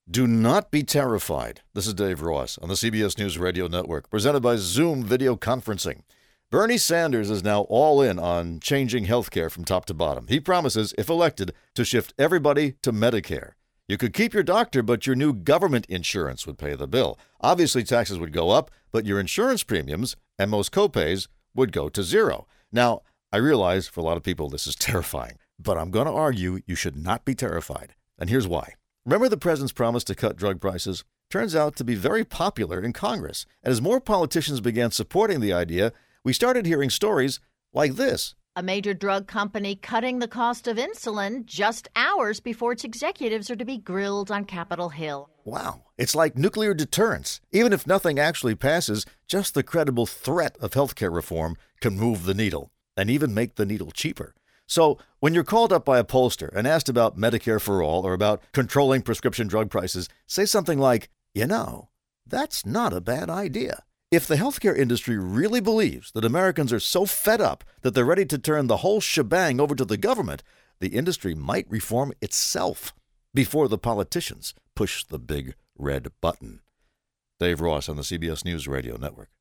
Do not be terrified. This is Dave Ross on the CBS News Radio Network, presented by Zoom Video Conferencing. Bernie Sanders is now all in on changing healthcare from top to bottom. He promises, if elected, to shift everybody to Medicare. You could keep your doctor, but your new government insurance would pay the bill. Obviously, taxes would go up, but your insurance premiums and most copays would go to zero. Now, I realize for a lot of people this is terrifying, but I'm going to argue you should not be terrified. And here's why. Remember the president's promise to cut drug prices? Turns out to be very popular in Congress. And as more politicians began supporting the idea, we started hearing stories like this. A major drug company cutting the cost of insulin just hours before its executives are to be grilled on Capitol Hill. Wow, it's like nuclear deterrence. Even if nothing actually passes, just the credible threat of healthcare reform can move the needle and even make the needle cheaper. So when you're called up by a pollster and asked about Medicare for all or about controlling prescription drug prices, say something like, that's not a bad idea. If the healthcare industry really believes that Americans are so fed up that they're ready to turn the whole shebang over to the government, the industry might reform itself before the politicians push the big red button. Dave Ross on the CBS News Radio Network.